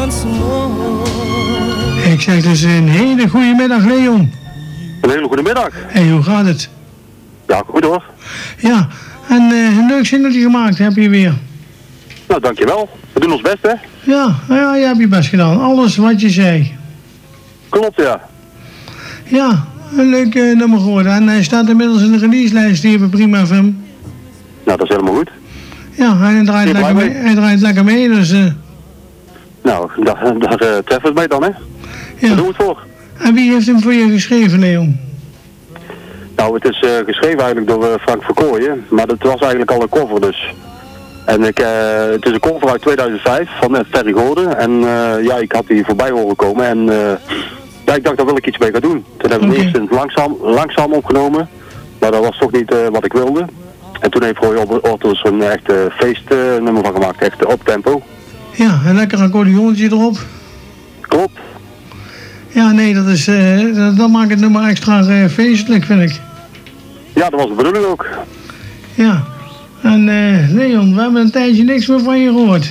once more. Ik zeg dus een hele goede middag, Leon. Een hele goede middag. Hey, hoe gaat het? Ja, goed hoor. Ja, en een leuk singeltje gemaakt heb je weer. Nou, dankjewel. We doen ons best, hè? Ja, je hebt je best gedaan. Alles wat je zei. Klopt, ja. Ja, een leuk nummer geworden. En hij staat inmiddels in de releaselijst hier bij Prima FM. Nou, dat is helemaal goed. Ja, hij draait lekker mee, dus... Nou, daar treffen we het mee dan, hè? Ja. Daar doen we het voor. En wie heeft hem voor je geschreven, Leon? Nou, het is geschreven eigenlijk door Frank Verkooyen, maar dat was eigenlijk al een cover dus. En het is een cover uit 2005 van Terry Gordon en ja, ik had die voorbij horen komen en ja, ik dacht daar wil ik iets mee gaan doen. Toen hebben we het eerst langzaam opgenomen, maar dat was toch niet wat ik wilde. En toen heeft Roy Otters een echt feestnummer van gemaakt, echt op tempo. Ja, een lekker accordeonnetje erop. Klopt. Ja, nee, dat maakt het nummer extra feestelijk, vind ik. Ja, dat was de bedoeling ook. Ja, en Leon, we hebben een tijdje niks meer van je gehoord.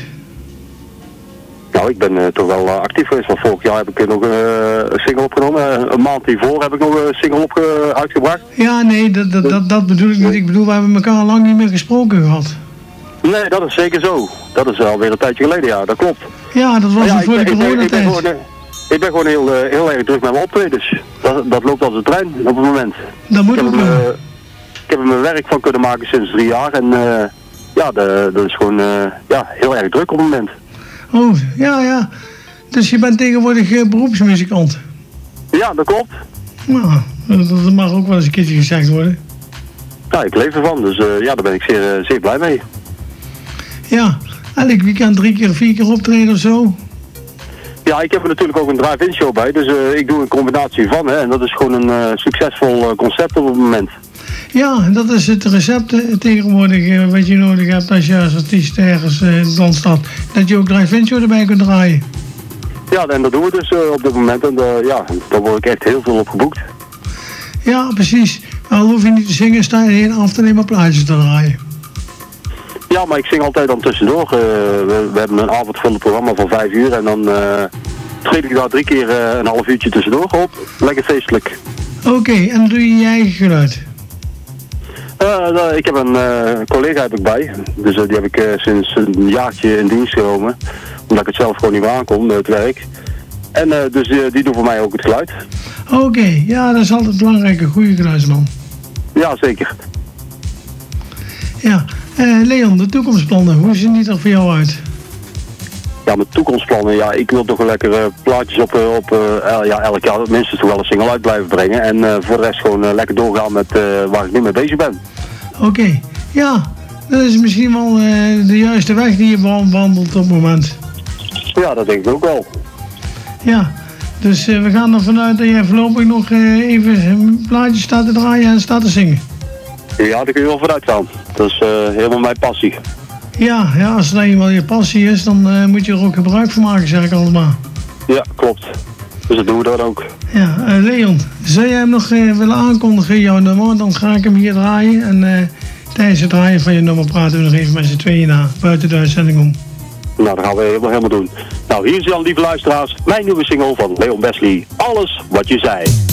Nou, ik ben toch wel actief geweest, want vorig jaar heb ik nog een single opgenomen. Een maand hiervoor heb ik nog een single uitgebracht. Ja, nee, dat bedoel ik niet. Ik bedoel, we hebben elkaar al lang niet meer gesproken gehad. Nee, dat is zeker zo. Dat is alweer een tijdje geleden, ja, dat klopt. Ja, dat was ja, voor de coronatijd. Ik ben gewoon heel erg druk met mijn optredens. Dat loopt als een trein op het moment. Dat moet ook ik heb er mijn werk van kunnen maken sinds 3 jaar en ja, dat is gewoon ja, heel erg druk op het moment. Oh, ja. Dus je bent tegenwoordig beroepsmuzikant? Ja, dat klopt. Nou, dat mag ook wel eens een keertje gezegd worden. Ja, ik leef ervan, dus ja, daar ben ik zeer blij mee. Ja, elk weekend 3 keer, 4 keer optreden of zo? Ja, ik heb er natuurlijk ook een drive-in show bij, dus ik doe een combinatie van, hè, en dat is gewoon een succesvol concept op het moment. Ja, dat is het recept tegenwoordig wat je nodig hebt als je als artiest ergens in het land staat. Dat je ook drive-in show erbij kunt draaien. Ja, en dat doen we dus op dit moment en ja, daar word ik echt heel veel op geboekt. Ja, precies. Maar al hoef je niet te zingen, sta je heen af te nemen plaatjes te draaien. Ja, maar ik zing altijd dan tussendoor. We hebben een avondvullend programma van 5 uur en dan treed ik daar 3 keer een half uurtje tussendoor op. Lekker feestelijk. Oké, en dan doe je je eigen geluid? Ik heb een collega heb ik bij, dus die heb ik sinds een jaartje in dienst genomen. Omdat ik het zelf gewoon niet meer aankom, het werk. En dus die doen voor mij ook het geluid. Oké, ja, dat is altijd belangrijk, een goede geluidsman. Ja, zeker. Ja, Leon, de toekomstplannen, hoe zien die er voor jou uit? Ja, mijn toekomstplannen, ja, ik wil toch wel lekker plaatjes ja, elk jaar minstens toch wel een single uit blijven brengen. En voor de rest gewoon lekker doorgaan met waar ik nu mee bezig ben. Oké, ja, dat is misschien wel de juiste weg die je wandelt op het moment. Ja, dat denk ik ook wel. Ja, dus we gaan ervan uit dat jij voorlopig nog even een plaatje staat te draaien en staat te zingen. Ja, daar kun je wel vooruit gaan. Dat is helemaal mijn passie. Ja, als het nou eenmaal je passie is, dan moet je er ook gebruik van maken, zeg ik altijd maar. Ja, klopt. Dus dat doen we dan ook. Ja, Leon, zou jij hem nog willen aankondigen, jouw nummer? Dan ga ik hem hier draaien en tijdens het draaien van je nummer praten we nog even met z'n tweeën na, buiten de uitzending om. Nou, dat gaan we helemaal doen. Nou, hier is dan, lieve luisteraars, mijn nieuwe single van Leon Besley. Alles wat je zei.